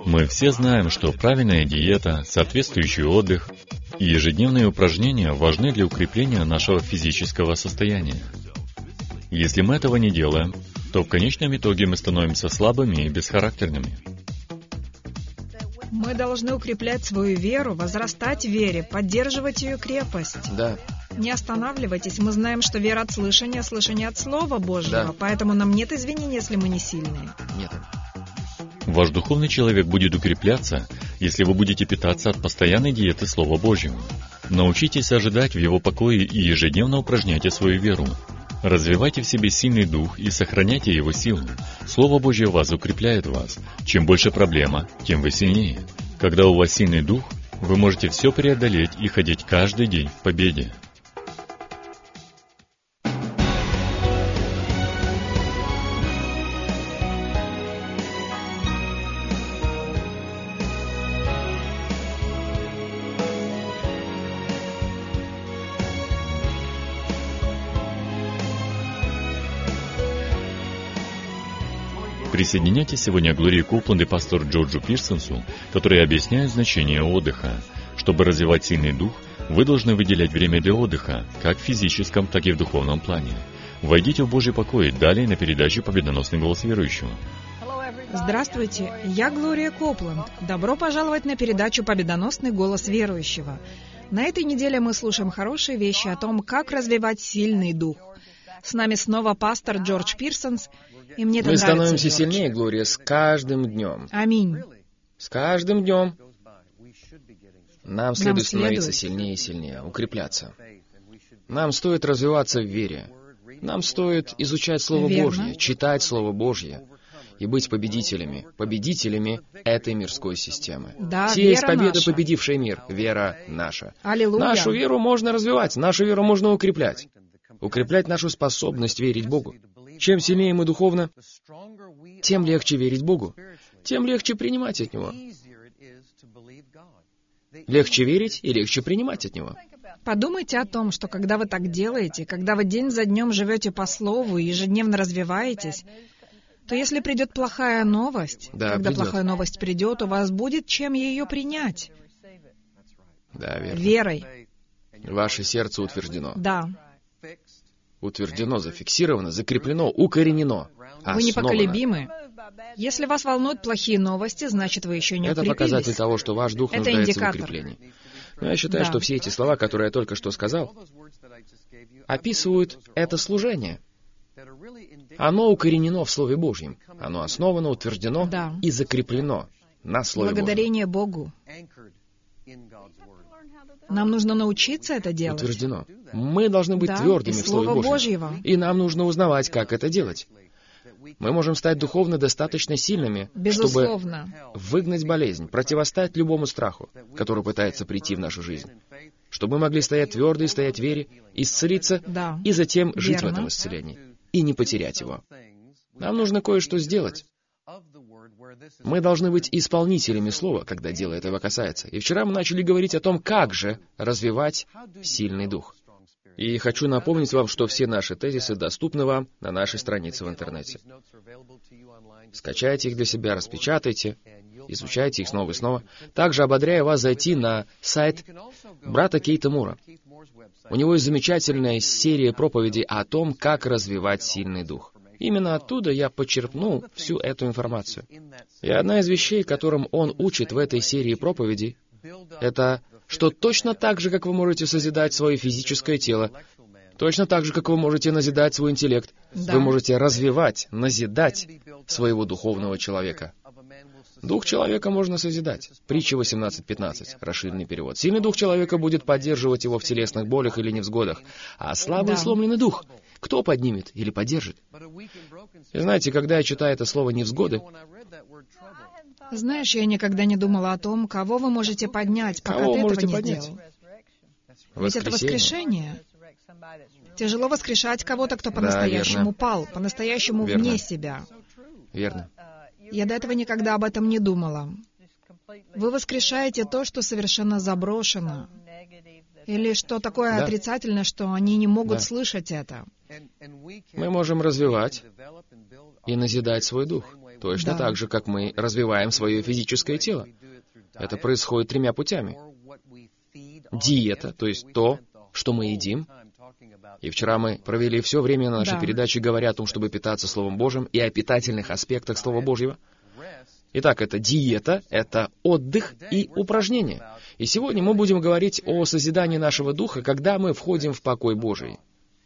Мы все знаем, что правильная диета, соответствующий отдых и ежедневные упражнения важны для укрепления нашего физического состояния. Если мы этого не делаем, то в конечном итоге мы становимся слабыми и бесхарактерными. Мы должны укреплять свою веру, возрастать в вере, поддерживать ее крепость. Да. Не останавливайтесь, мы знаем, что вера от слышания, слышание от Слова Божьего, Да. поэтому нам нет извинений, если мы не сильные. Нет. Ваш духовный человек будет укрепляться, если вы будете питаться от постоянной диеты Слова Божьего. Научитесь ожидать в Его покое и ежедневно упражняйте свою веру. Развивайте в себе сильный дух и сохраняйте его силу. Слово Божье вас укрепляет вас. Чем больше проблема, тем вы сильнее. Когда у вас сильный дух, вы можете все преодолеть и ходить каждый день в победе. Присоединяйтесь сегодня к Глории Копланд и пастору Джорджу Пирсонсу, которые объясняют значение отдыха. Чтобы развивать сильный дух, вы должны выделять время для отдыха, как в физическом, так и в духовном плане. Войдите в Божий покой далее на передаче «Победоносный голос верующего». Здравствуйте, я Глория Копланд. Добро пожаловать на передачу «Победоносный голос верующего». На этой неделе мы слушаем хорошие вещи о том, как развивать сильный дух. С нами снова пастор Джордж Пирсонс, и мне это Мы нравится, становимся Джордж. сильнее, Глория, с каждым днем. Аминь. С каждым днем. Нам следует становиться следует. сильнее и сильнее, укрепляться. Нам стоит развиваться в вере. Нам стоит изучать Слово Верно. Божье, читать Слово Божье и быть победителями этой мирской системы. Да, Есть вера победа, наша. победившая мир, вера наша. Аллилуйя. Нашу веру можно развивать, нашу веру можно укреплять. Укреплять нашу способность верить Богу. Чем сильнее мы духовно, тем легче верить Богу, тем легче принимать от Него. Легче верить и легче принимать от Него. Подумайте о том, что когда вы так делаете, когда вы день за днем живете по Слову и ежедневно развиваетесь, то если придет плохая новость, Да, когда придет. плохая новость придет, у вас будет чем ее принять. Да, верно. Верой. Ваше сердце утверждено. Да. Утверждено, зафиксировано, закреплено, укоренено. Вы основано. непоколебимы. Если вас волнуют плохие новости, значит, вы еще не Это укрепились. показатель того, что ваш дух Это нуждается индикатор. в укреплении. Но я считаю, Да. что все эти слова, которые я только что сказал, описывают это служение. Оно укоренено в Слове Божьем. Оно основано, утверждено Да. и закреплено на Слове Божьем. Благодарение Богу. Нам нужно научиться это делать. Утверждено. Мы должны быть Да, твердыми из в Слове Слова Божьем. Божьего. И нам нужно узнавать, как это делать. Мы можем стать духовно достаточно сильными, чтобы Безусловно. выгнать болезнь, противостоять любому страху, который пытается прийти в нашу жизнь. Чтобы мы могли стоять твердо и стоять в вере, исцелиться, Да. и затем жить в Верно. этом исцелении, и не потерять его. Нам нужно кое-что сделать. Мы должны быть исполнителями Слова, когда дело этого касается. И вчера мы начали говорить о том, как же развивать сильный дух. И хочу напомнить вам, что все наши тезисы доступны вам на нашей странице в интернете. Скачайте их для себя, распечатайте, изучайте их снова и снова. Также ободряю вас зайти на сайт брата Кейта Мура. У него есть замечательная серия проповедей о том, как развивать сильный дух. Именно оттуда я почерпнул всю эту информацию. И одна из вещей, которым он учит в этой серии проповедей, это, что точно так же, как вы можете созидать свое физическое тело, точно так же, как вы можете назидать свой интеллект, Да. вы можете развивать, назидать своего духовного человека. Дух человека можно созидать. Притча 18:15, расширенный перевод. Сильный дух человека будет поддерживать его в телесных болях или невзгодах, а слабый и Да. сломленный дух кто поднимет или поддержит? И знаете, когда я читаю это слово «невзгоды», Знаешь, я никогда не думала о том, кого вы можете поднять, пока Кого ты этого можете не поднять? сделал. Ведь это воскресенье. воскрешение. Тяжело воскрешать кого-то, кто Да, по-настоящему верно. пал, по-настоящему Верно. вне себя. Верно. Я до этого никогда об этом не думала. Вы воскрешаете то, что совершенно заброшено. Или что такое Да. отрицательное, что они не могут Да. слышать это. Мы можем развивать и назидать свой дух. Точно Да. так же, как мы развиваем свое физическое тело. Это происходит 3 путями. Диета, то есть то, что мы едим. И вчера мы провели все время на нашей Да. передаче, говоря о том, чтобы питаться Словом Божьим и о питательных аспектах Слова Божьего. Итак, это диета, это отдых и упражнения. И сегодня мы будем говорить о созидании нашего духа, когда мы входим в покой Божий.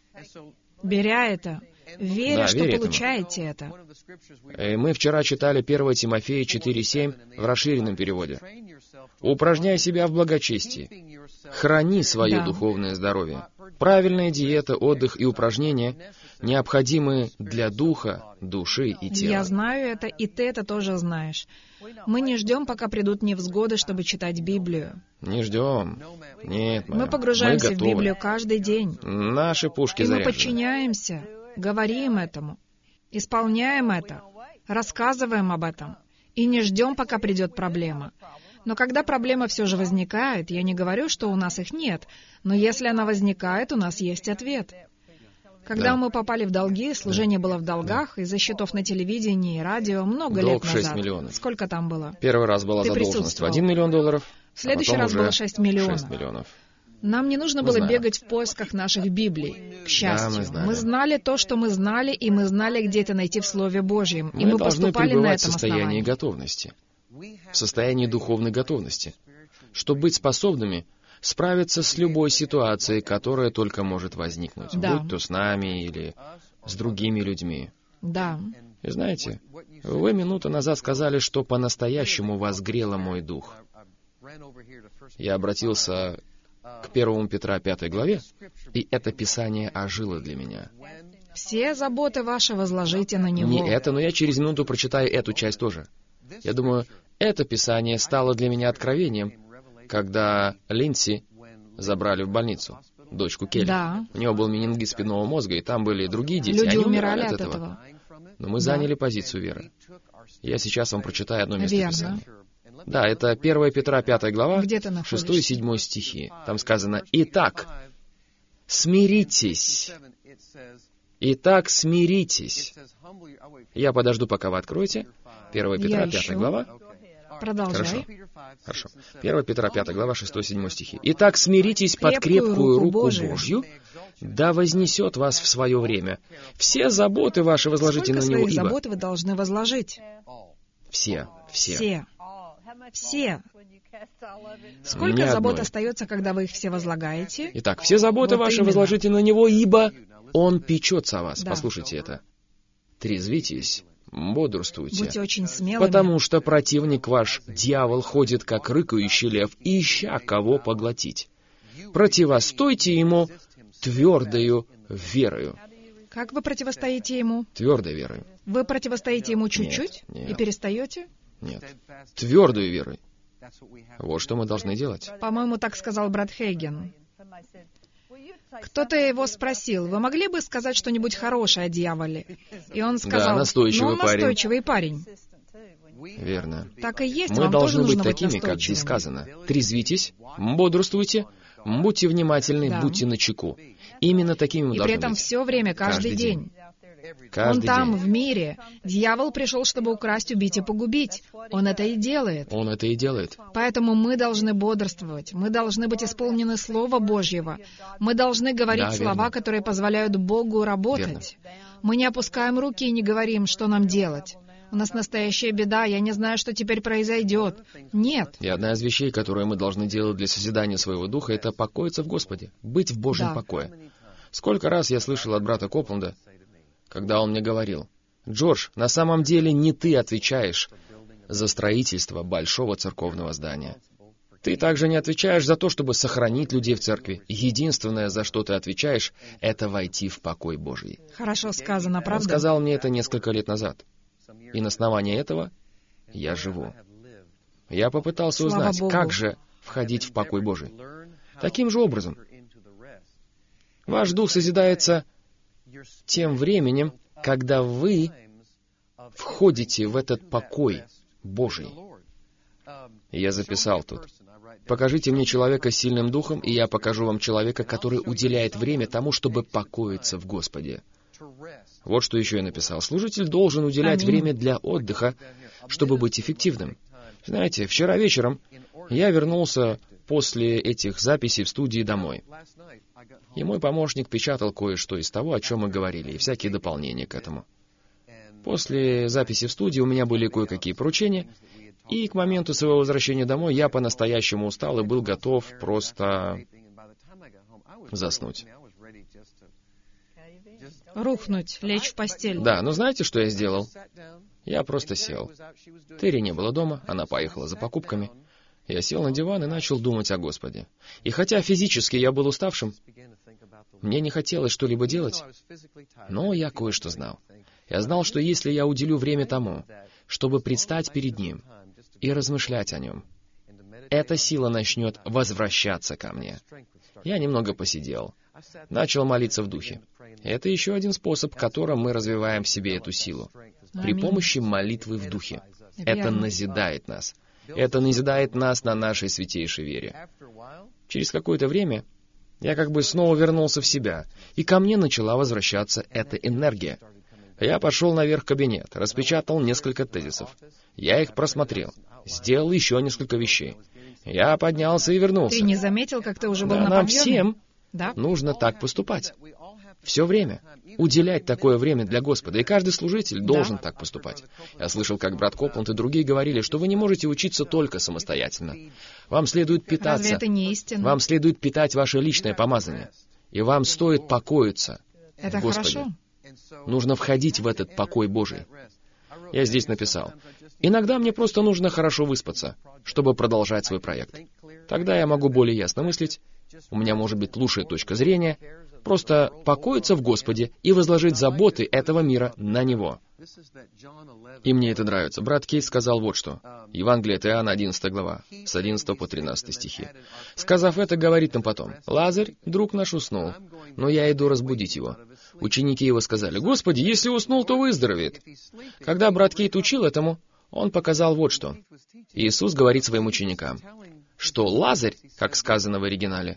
Беря это, веря, Да, что веря этому. получаете это. И мы вчера читали 1 Тимофея 4:7 в расширенном переводе. «Упражняй себя в благочестии, храни свое Да. духовное здоровье». Правильная диета, отдых и упражнения необходимы для духа, души и тела. Я знаю это, и ты это тоже знаешь. Мы не ждем, пока придут невзгоды, чтобы читать Библию. Не ждем. Нет, Мы погружаемся в готовы. Библию каждый день. Наши пушки И мы заряжены. подчиняемся, говорим этому, исполняем это, рассказываем об этом. И не ждем, пока придет проблема. Но когда проблема все же возникает, я не говорю, что у нас их нет, но если она возникает, у нас есть ответ. Когда Да. мы попали в долги, служение было в долгах, из-за счетов на телевидении и радио много Долг лет 6 назад. миллионов. Сколько там было? Первый раз была Ты задолженность в присутствовал. $1 миллион, В следующий а потом раз уже было 6 миллионов. 6 миллионов. Нам не нужно Мы было знаем. бегать в поисках наших Библий, к счастью. мы знали. Мы знали то, что мы знали, и мы знали, где это найти в Слове Божьем. И мы должны поступали на пребывать в этом состоянии основании. готовности, в состоянии духовной готовности, чтобы быть способными справиться с любой ситуацией, которая только может возникнуть, Да. будь то с нами или с другими людьми. Да. И знаете, вы минуту назад сказали, что по-настоящему возгрело мой дух. Я обратился к 1 Петра 5 главе, и это Писание ожило для меня. Все заботы ваши возложите на Него. Не это, но я через минуту прочитаю эту часть тоже. Я думаю, это Писание стало для меня откровением, когда Линдси забрали в больницу, дочку Келли. Да. У нее был менингит спинного мозга, и там были другие дети. Люди Они умирали от этого. Но мы заняли позицию веры. Я сейчас вам прочитаю одно место Верно. Писания. Да, это 1 Петра 5 глава, Где ты находишься? 6 и 7 стихи. Там сказано: «Итак, смиритесь». Итак, смиритесь. Я подожду, пока вы откроете. 1 Петра 5 ищу. глава. Продолжай. Хорошо. 1 Петра 5 глава, 6-7 стихи. «Итак, смиритесь под Крепкую крепкую руку руку Божию. Божью, да вознесет вас в свое время. Все заботы ваши возложите Сколько на Него, своих ибо...» забот вы должны возложить? Все. Все. Сколько Ни забот одной. остается, когда вы их все возлагаете? Итак, все заботы Вот ваши именно. возложите на Него, ибо Он печется о вас. Да. Послушайте это. Трезвитесь, бодрствуйте. Будьте очень смелыми. Потому что противник ваш, дьявол, ходит, как рыкающий лев, ища кого поглотить. Противостойте ему твердою верою. Как вы противостоите ему? Твердой верою. Вы противостоите ему чуть-чуть Нет. и перестаете? Нет. Твердой верой. Вот что мы должны делать. По-моему, так сказал брат Хейген. Кто-то его спросил: вы могли бы сказать что-нибудь хорошее о дьяволе? И он сказал: настойчивый ну, он настойчивый парень. Верно. Так и есть, Мы вам тоже должны быть нужно такими, как настойчивыми. здесь сказано. Трезвитесь, бодрствуйте, будьте внимательны, Да. будьте начеку. Именно такими мы И должны при этом быть. все время, каждый Каждый день. Каждый Он там, день. в мире. Дьявол пришел, чтобы украсть, убить и погубить. Он это и делает. Он это и делает. Поэтому мы должны бодрствовать. Мы должны быть исполнены Слова Божьего. Мы должны говорить Да, слова, верно. которые позволяют Богу работать. Мы не опускаем руки и не говорим, что нам делать. У нас настоящая беда, я не знаю, что теперь произойдет. Нет. И одна из вещей, которые мы должны делать для созидания своего духа, это покоиться в Господе, быть в Божьем Да. покое. Сколько раз я слышал от брата Копленда, когда он мне говорил: «Джордж, на самом деле не ты отвечаешь за строительство большого церковного здания. Ты также не отвечаешь за то, чтобы сохранить людей в церкви. Единственное, за что ты отвечаешь, это войти в покой Божий». Хорошо сказано, Он правда? сказал мне это несколько лет назад. И на основании этого я живу. Я попытался Слава узнать, Богу. как же входить в покой Божий. Таким же образом. Ваш дух созидается тем временем, когда вы входите в этот покой Божий. Я записал тут. Покажите мне человека с сильным духом, и я покажу вам человека, который уделяет время тому, чтобы покоиться в Господе. Вот что еще я написал. Служитель должен уделять время для отдыха, чтобы быть эффективным. Знаете, вчера вечером я вернулся после этих записей в студии домой. И мой помощник печатал кое-что из того, о чем мы говорили, и всякие дополнения к этому. После записи в студии у меня были кое-какие поручения, и к моменту своего возвращения домой я по-настоящему устал и был готов просто заснуть. Рухнуть, лечь в постель. Да, но знаете, что я сделал? Я просто сел. Терри не было дома, она поехала за покупками. Я сел на диван и начал думать о Господе. И хотя физически я был уставшим, мне не хотелось что-либо делать, но я кое-что знал. Я знал, что если я уделю время тому, чтобы предстать перед Ним и размышлять о Нем, эта сила начнет возвращаться ко мне. Я немного посидел, начал молиться в духе. Это еще один способ, которым мы развиваем в себе эту силу. При помощи молитвы в духе. Это назидает нас. Это назидает нас на нашей святейшей вере. Через какое-то время я как бы снова вернулся в себя, и ко мне начала возвращаться эта энергия. Я пошел наверх в кабинет, распечатал несколько тезисов. Я их просмотрел, сделал еще несколько вещей. Я поднялся и вернулся. Ты не заметил, как ты уже был на нам подъеме? всем Да? нужно так поступать. Все время. Уделять такое время для Господа. И каждый служитель должен так поступать. Я слышал, как брат Копланд и другие говорили, что вы не можете учиться только самостоятельно. Вам следует питаться. Разве это не истина? Вам следует питать ваше личное помазание. И вам стоит покоиться Это в Господе. хорошо. Нужно входить в этот покой Божий. Я здесь написал. Иногда мне просто нужно хорошо выспаться, чтобы продолжать свой проект. Тогда я могу более ясно мыслить. У меня может быть лучшая точка зрения. Просто покоиться в Господе и возложить заботы этого мира на Него. И мне это нравится. Брат Кейт сказал вот что. Евангелие от Иоанна, 11 глава, с 11 по 13 стихи. Сказав это, говорит им потом: «Лазарь, друг наш, уснул, но я иду разбудить его». Ученики его сказали: «Господи, если уснул, то выздоровеет». Когда брат Кейт учил этому, он показал вот что. Иисус говорит своим ученикам, что Лазарь, как сказано в оригинале,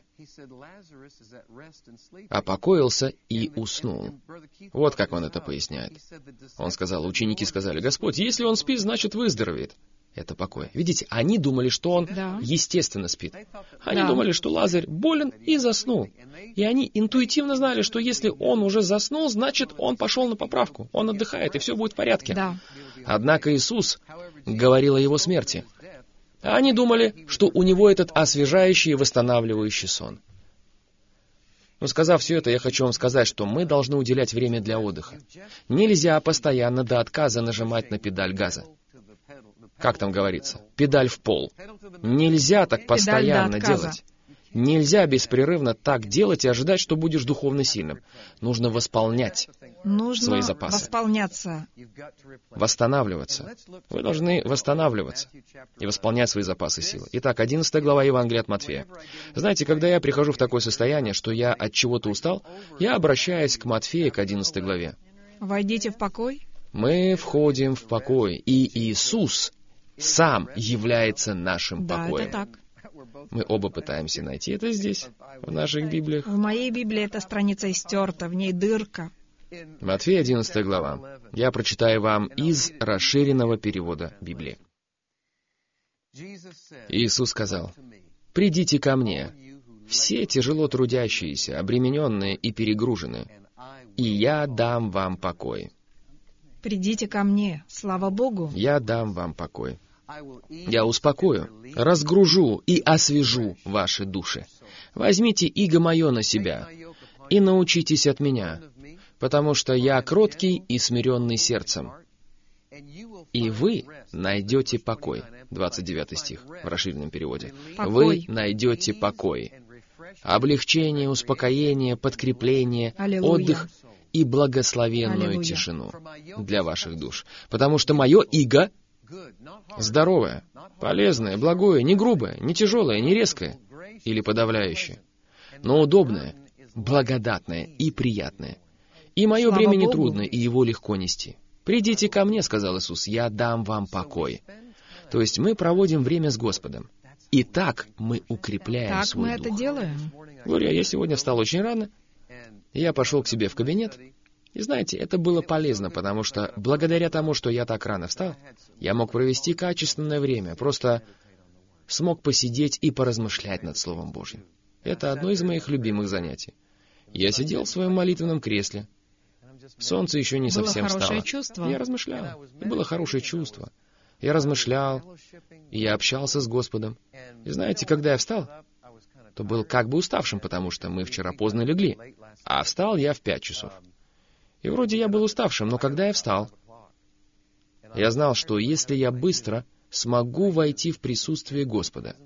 опокоился и уснул. Вот как он это поясняет. Он сказал, ученики сказали: «Господь, если он спит, значит выздоровеет». Это покой. Видите, они думали, что он естественно спит. Они думали, что Лазарь болен и заснул. И они интуитивно знали, что если он уже заснул, значит он пошел на поправку. Он отдыхает, и все будет в порядке. Да. Однако Иисус говорил о его смерти. А они думали, что у него этот освежающий и восстанавливающий сон. Но сказав все это, я хочу вам сказать, что мы должны уделять время для отдыха. Нельзя постоянно до отказа нажимать на педаль газа. Как там говорится? Педаль в пол. Нельзя так постоянно делать. Нельзя беспрерывно так делать и ожидать, что будешь духовно сильным. Нужно восполнять свои запасы. Восполняться. Восстанавливаться. Вы должны восстанавливаться и восполнять свои запасы силы. Итак, 11 глава Евангелия от Матфея. Знаете, когда я прихожу в такое состояние, что я от чего-то устал, я обращаюсь к Матфея, к 11 главе. Войдите в покой. Мы входим в покой, и Иисус сам является нашим покоем. Да, это так. Мы оба пытаемся найти это здесь, в наших Библиях. В моей Библии эта страница истерта, в ней дырка. Матфея, 11 глава. Я прочитаю вам из расширенного перевода Библии. Иисус сказал: «Придите ко мне, все тяжело трудящиеся, обремененные и перегруженные, и я дам вам покой». Придите ко мне, слава Богу. Я дам вам покой. Я успокою, разгружу и освежу ваши души. Возьмите иго мое на себя и научитесь от меня, потому что я кроткий и смиренный сердцем. И вы найдете покой. 29 стих в расширенном переводе. Вы найдете покой. Облегчение, успокоение, подкрепление, отдых и благословенную тишину для ваших душ. Потому что мое иго здоровое, полезное, благое, не грубое, не тяжелое, не резкое или подавляющее, но удобное, благодатное и приятное. И мое бремя не трудно, и его легко нести. «Придите ко мне, — сказал Иисус, — я дам вам покой». То есть мы проводим время с Господом. И так мы укрепляем свой дух. Так мы это делаем. Глория, я сегодня встал очень рано. Я пошел к себе в кабинет И знаете, это было полезно, потому что благодаря тому, что я так рано встал, я мог провести качественное время, просто смог посидеть и поразмышлять над Словом Божьим. Это одно из моих любимых занятий. Я сидел в своем молитвенном кресле. Солнце еще не совсем встало. Было хорошее чувство. Я размышлял. И было хорошее чувство. Я размышлял, и я общался с Господом. И знаете, когда я встал, то был как бы уставшим, потому что мы вчера поздно легли. А встал я в 5 часов. И вроде я был уставшим, но когда я встал, я знал, что если я быстро смогу войти в присутствие Господа,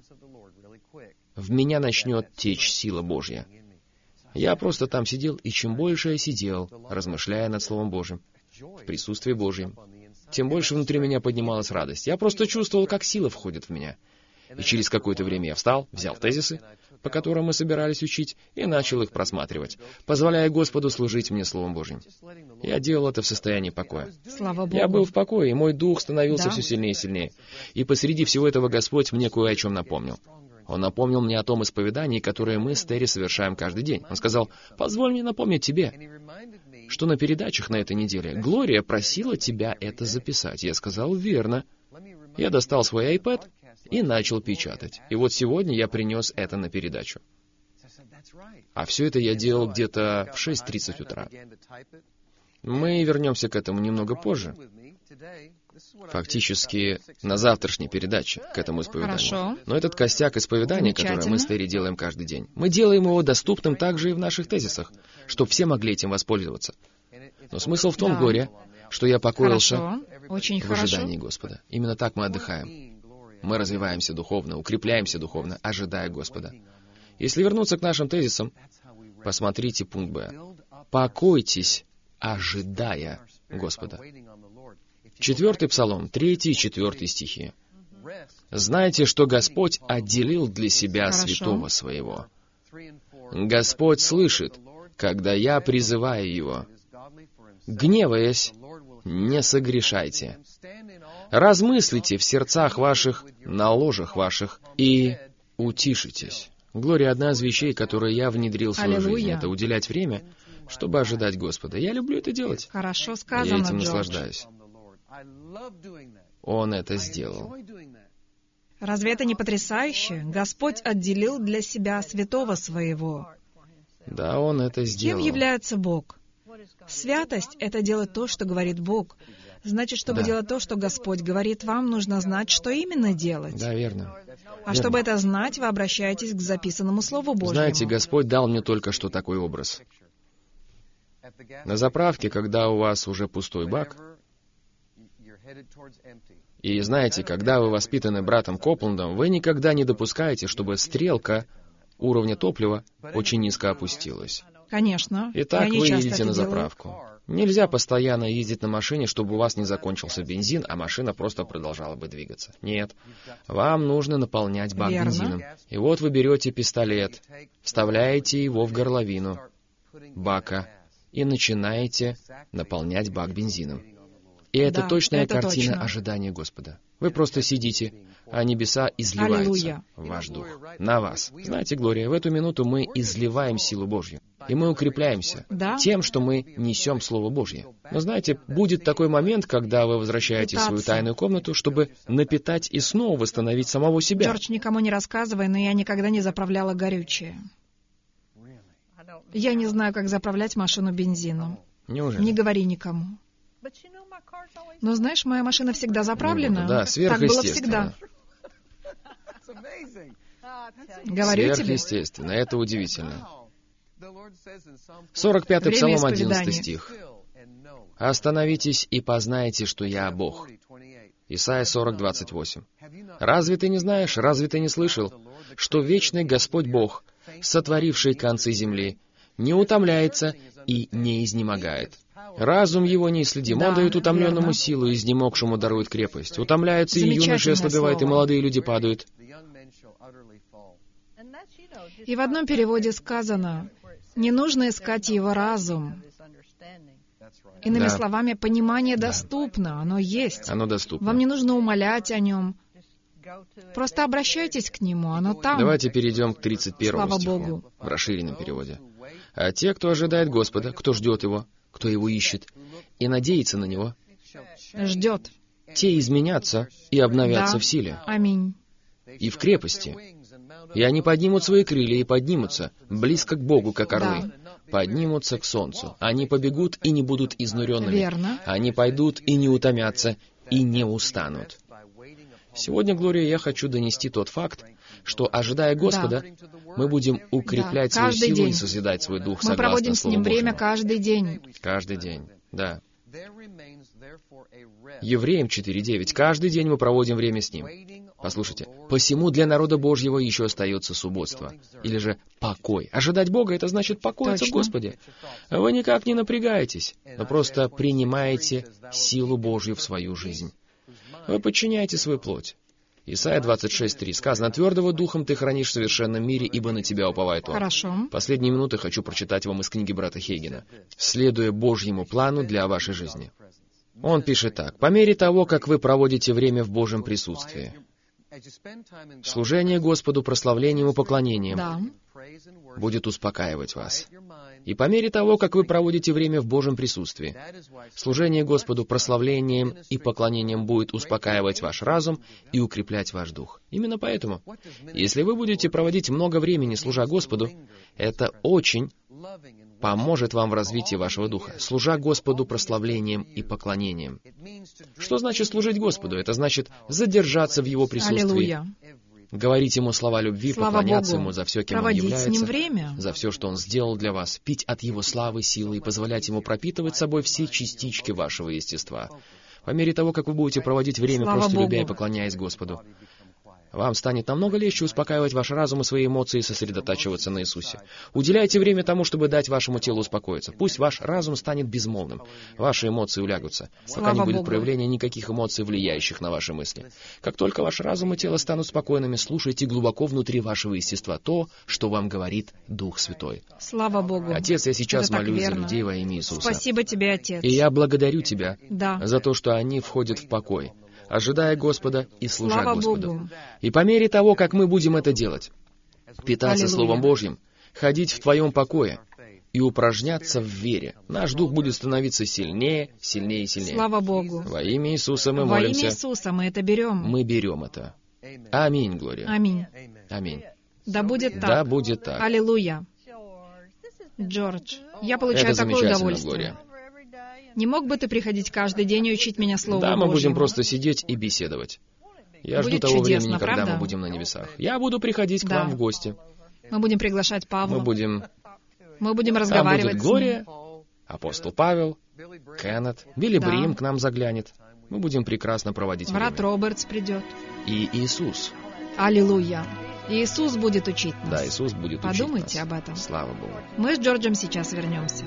в меня начнет течь сила Божья. Я просто там сидел, и чем больше я сидел, размышляя над Словом Божьим, в присутствии Божьем, тем больше внутри меня поднималась радость. Я просто чувствовал, как сила входит в меня. И через какое-то время я встал, взял тезисы, по которым мы собирались учить, и начал их просматривать, позволяя Господу служить мне Словом Божьим. Я делал это в состоянии покоя. Слава Богу. Я был в покое, и мой дух становился все сильнее и сильнее. И посреди всего этого Господь мне кое о чем напомнил. Он напомнил мне о том исповедании, которое мы с Терри совершаем каждый день. Он сказал: «Позволь мне напомнить тебе, что на передачах на этой неделе Глория просила тебя это записать». Я сказал: «Верно». Я достал свой iPad и начал печатать. И вот сегодня я принес это на передачу. А все это я делал где-то в 6:30 утра. Мы вернемся к этому немного позже. Фактически на завтрашней передаче, к этому исповеданию. Хорошо. Но этот костяк исповедания, который мы с Терри делаем каждый день, мы делаем его доступным также и в наших тезисах, чтобы все могли этим воспользоваться. Но смысл в том, Глория, что я покоился Очень в ожидании Господа. Именно так мы отдыхаем. Мы развиваемся духовно, укрепляемся духовно, ожидая Господа. Если вернуться к нашим тезисам, посмотрите пункт Б. «Покойтесь, ожидая Господа». 4-й Псалом, 3 и 4 стихи. «Знайте, что Господь отделил для себя святого своего. Господь слышит, когда я призываю Его. Гневаясь, не согрешайте. Размыслите в сердцах ваших, на ложах ваших, и утишитесь». Глория, одна из вещей, которые я внедрил в свою жизнь, это уделять время, чтобы ожидать Господа. Я люблю это делать. Хорошо сказано, Я этим Джордж. наслаждаюсь. Он это сделал. Разве это не потрясающе? Господь отделил для себя святого своего. Да, Он это Кем сделал. является Бог? Святость — это делать то, что говорит Бог. Значит, чтобы Да. делать то, что Господь говорит, вам нужно знать, что именно делать. Да, верно. А чтобы это знать, вы обращаетесь к записанному Слову Божьему. Знаете, Господь дал мне только что такой образ. На заправке, когда у вас уже пустой бак, и знаете, когда вы воспитаны братом Копландом, вы никогда не допускаете, чтобы стрелка уровня топлива очень низко опустилась. Конечно. Итак, Я не вы часто едете это на делаю. заправку. Нельзя постоянно ездить на машине, чтобы у вас не закончился бензин, а машина просто продолжала бы двигаться. Нет. Вам нужно наполнять бак Верно. бензином. И вот вы берете пистолет, вставляете его в горловину бака и начинаете наполнять бак бензином. И это Да, точная это картина точно. ожидания Господа. Вы просто сидите, а небеса изливаются Аллилуйя. в ваш дух, на вас. Знаете, Глория, в эту минуту мы изливаем силу Божью, и мы укрепляемся Да. тем, что мы несем Слово Божье. Но знаете, будет такой момент, когда вы возвращаетесь в свою Питаться. тайную комнату, чтобы напитать и снова восстановить самого себя. Джордж, никому не рассказывай, но я никогда не заправляла горючее. Я не знаю, как заправлять машину бензином. Неужели? Не говори никому. Но знаешь, моя машина всегда заправлена. Да, Так было сверхъестественно. всегда. Говорю тебе. Сверхъестественно, это удивительно. 45-й Время Псалом, исповедания. 11 стих. «Остановитесь и познайте, что я Бог». Исайя 40, 28. «Разве ты не знаешь, разве ты не слышал, что вечный Господь Бог, сотворивший концы земли, не утомляется и не изнемогает? Разум его неисследим, он Да, дает утомленному верно. силу, и изнемогшему дарует крепость. Утомляются и юноши Замечательное ослабевают, и слово. молодые люди падают». И в одном переводе сказано, не нужно искать его разум. Иными Да. словами, понимание доступно, оно есть. Оно доступно. Вам не нужно умолять о нем. Просто обращайтесь к нему, оно там. Давайте перейдем к 31 Слава стиху Богу. в расширенном переводе. «А те, кто ожидает Господа, кто ждет Его, кто Его ищет и надеется на Него, Ждет. те изменятся и обновятся Да. в силе Аминь. и в крепости. И они поднимут свои крылья и поднимутся близко к Богу, как орлы. Поднимутся к солнцу. Они побегут и не будут изнуренными. Верно. Они пойдут и не утомятся, и не устанут. Сегодня, Глория, я хочу донести тот факт, что, ожидая Господа, мы будем укреплять свою каждый силу день. и созидать свой дух Мы согласно проводим с Слову Ним время Божьему. каждый день. Каждый день, да. Евреям 4:9. Каждый день мы проводим время с Ним. Послушайте. «Посему для народа Божьего еще остается субботство». Или же покой. Ожидать Бога — это значит покоиться в Точно. Господе. Вы никак не напрягаетесь, но просто принимаете силу Божью в свою жизнь. Вы подчиняете свою плоть. Исайя 26:3. Сказано: «Твердого духом ты хранишь в совершенном мире, ибо на тебя уповает он». Хорошо. Последние минуты хочу прочитать вам из книги брата Хейгена, следуя Божьему плану для вашей жизни. Он пишет так: «По мере того, как вы проводите время в Божьем присутствии, служение Господу прославлением и поклонением Да. будет успокаивать вас. И по мере того, как вы проводите время в Божьем присутствии, служение Господу прославлением и поклонением будет успокаивать ваш разум и укреплять ваш дух». Именно поэтому, если вы будете проводить много времени, служа Господу, это очень поможет вам в развитии вашего духа, служа Господу прославлением и поклонением. Что значит служить Господу? Это значит задержаться в Его присутствии, Аллилуйя. говорить Ему слова любви, Слава поклоняться Богу. Ему за все, кем Он Проводить с является, Ним время. за все, что Он сделал для вас, пить от Его славы, силы и позволять Ему пропитывать собой все частички вашего естества. По мере того, как вы будете проводить время, Слава просто любя и Богу. поклоняясь Господу, вам станет намного легче успокаивать ваш разум и свои эмоции и сосредотачиваться на Иисусе. Уделяйте время тому, чтобы дать вашему телу успокоиться. Пусть ваш разум станет безмолвным, ваши эмоции улягутся, пока Слава не будет Богу. проявления никаких эмоций, влияющих на ваши мысли. Как только ваш разум и тело станут спокойными, слушайте глубоко внутри вашего естества то, что вам говорит Дух Святой. Слава Богу. Отец, я сейчас Это так молюсь за верно. людей во имя Иисуса. Спасибо Тебе, Отец. И я благодарю Тебя Да. за то, что они входят в покой, ожидая Господа и служа Слава Господу. Богу. И по мере того, как мы будем это делать, питаться Аллилуйя. Словом Божьим, ходить в Твоем покое и упражняться в вере, наш дух будет становиться сильнее, сильнее и сильнее. Слава Богу. Во имя Иисуса мы Во имя молимся. Иисуса мы это берем. Мы берем это. Аминь, Глория. Аминь. Аминь. Да будет Да, так. будет так. Аллилуйя. Джордж, я получаю Это такое замечательно, удовольствие. Глория. Не мог бы ты приходить каждый день и учить меня Слову Да, мы будем Божьему? просто сидеть и беседовать. Я жду Будет того чудесно, времени, когда правда? мы будем на небесах. Я буду приходить к Да. вам в гости. Мы будем приглашать Павла. Мы будем... Мы будем Там разговаривать будет с ним. Глория, апостол Павел, Кеннет, Билли Да. Брим к нам заглянет. Мы будем прекрасно проводить Брат время. Робертс придет. И Иисус. Аллилуйя. Иисус будет учить нас. Да, Иисус будет учить Подумайте нас. об этом. Слава Богу. Мы с Джорджем сейчас вернемся.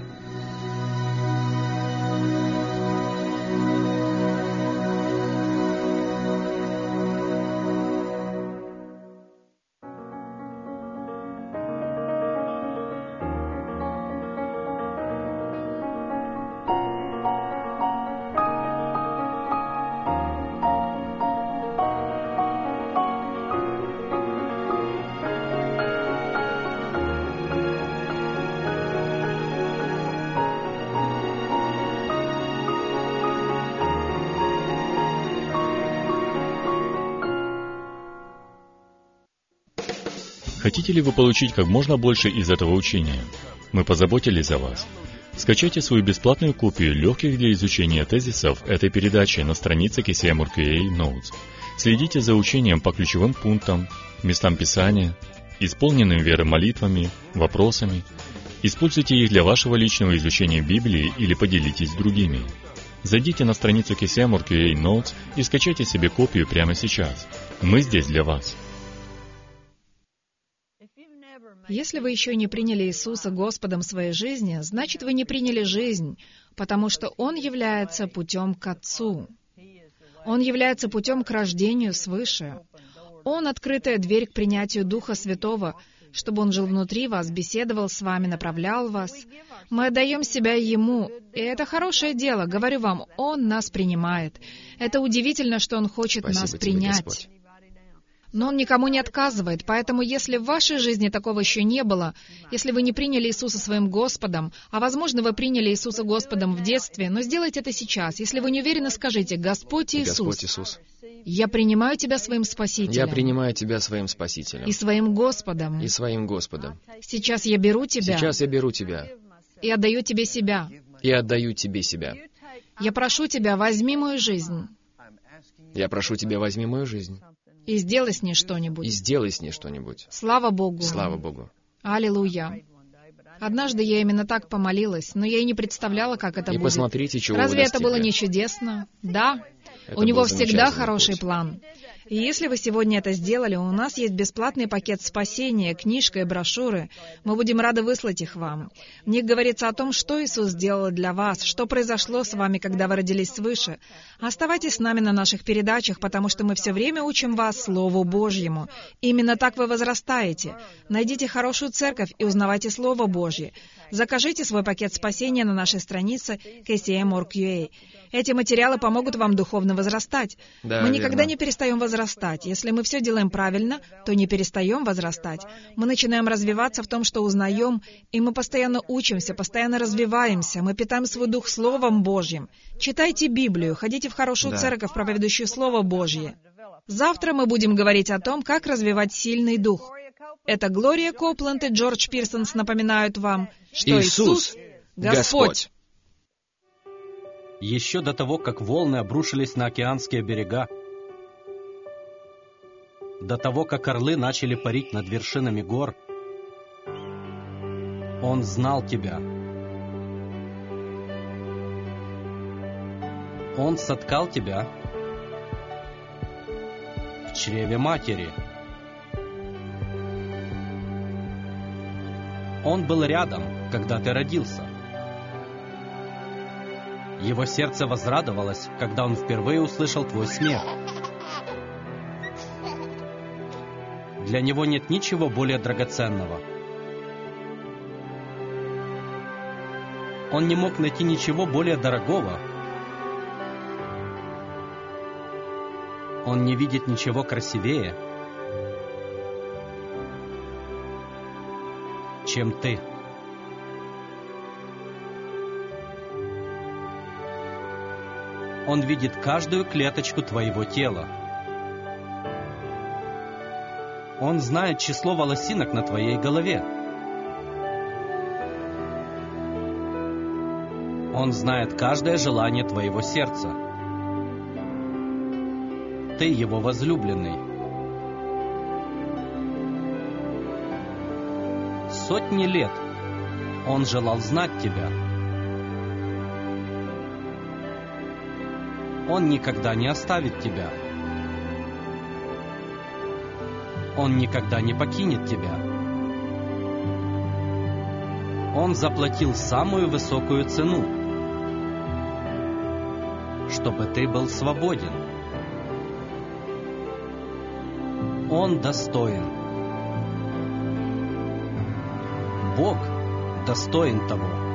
Хотите ли вы получить как можно больше из этого учения? Мы позаботились о вас. Скачайте свою бесплатную копию легких для изучения тезисов этой передачи на странице KCM.RQA Notes. Следите за учением по ключевым пунктам, местам Писания, исполненным веры молитвами, вопросами. Используйте их для вашего личного изучения Библии или поделитесь с другими. Зайдите на страницу KCM.RQA Notes и скачайте себе копию прямо сейчас. Мы здесь для вас. Если вы еще не приняли Иисуса Господом своей жизни, значит, вы не приняли жизнь, потому что Он является путем к Отцу. Он является путем к рождению свыше. Он — открытая дверь к принятию Духа Святого, чтобы Он жил внутри вас, беседовал с вами, направлял вас. Мы отдаем себя Ему, и это хорошее дело. Говорю вам, Он нас принимает. Это удивительно, что Он хочет Спасибо нас тебе, принять. Господь. Но Он никому не отказывает, поэтому если в вашей жизни такого еще не было, если вы не приняли Иисуса своим Господом, а возможно, вы приняли Иисуса Господом в детстве, но сделайте это сейчас. Если вы не уверены, скажите: «Господь Иисус, Господь Иисус, я принимаю Тебя своим Спасителем я принимаю Тебя своим Спасителем и своим Господом. и своим Господом. Сейчас я беру Тебя Сейчас я беру Тебя и отдаю Тебе себя. и отдаю Тебе себя. Я прошу Тебя, возьми мою жизнь Я прошу Тебя, возьми мою жизнь и сделай с ней и что-нибудь». сделай с ней что-нибудь. Слава Богу! Слава Богу! Аллилуйя! Однажды я именно так помолилась, но я и не представляла, как это И будет. посмотрите, чего вы Разве это было достигли. не чудесно? Да. Это У Него был всегда замечательный хороший путь. план. И если вы сегодня это сделали, у нас есть бесплатный пакет спасения, книжка и брошюры. Мы будем рады выслать их вам. В них говорится о том, что Иисус сделал для вас, что произошло с вами, когда вы родились свыше. Оставайтесь с нами на наших передачах, потому что мы все время учим вас Слову Божьему. Именно так вы возрастаете. Найдите хорошую церковь и узнавайте Слово Божье. Закажите свой пакет спасения на нашей странице kcm.org.ua. Эти материалы помогут вам духовно возрастать. Да, Мы никогда верно. не перестаем возрастать. Если мы все делаем правильно, то не перестаем возрастать. Мы начинаем развиваться в том, что узнаем, и мы постоянно учимся, постоянно развиваемся. Мы питаем свой дух Словом Божьим. Читайте Библию, ходите в хорошую Да. церковь, проповедующую Слово Божье. Завтра мы будем говорить о том, как развивать сильный дух. Это Глория Копланд и Джордж Пирсонс напоминают вам, что Иисус — Господь. Еще до того, как волны обрушились на океанские берега, до того, как орлы начали парить над вершинами гор, Он знал тебя. Он соткал тебя в чреве матери. Он был рядом, когда ты родился. Его сердце возрадовалось, когда он впервые услышал твой смех. Для него нет ничего более драгоценного. Он не мог найти ничего более дорогого. Он не видит ничего красивее, чем ты. Он видит каждую клеточку твоего тела. Он знает число волосинок на твоей голове. Он знает каждое желание твоего сердца. Ты его возлюбленный. Сотни лет он желал знать тебя. Он никогда не оставит тебя. Он никогда не покинет тебя. Он заплатил самую высокую цену, чтобы ты был свободен. Он достоин. Бог достоин того.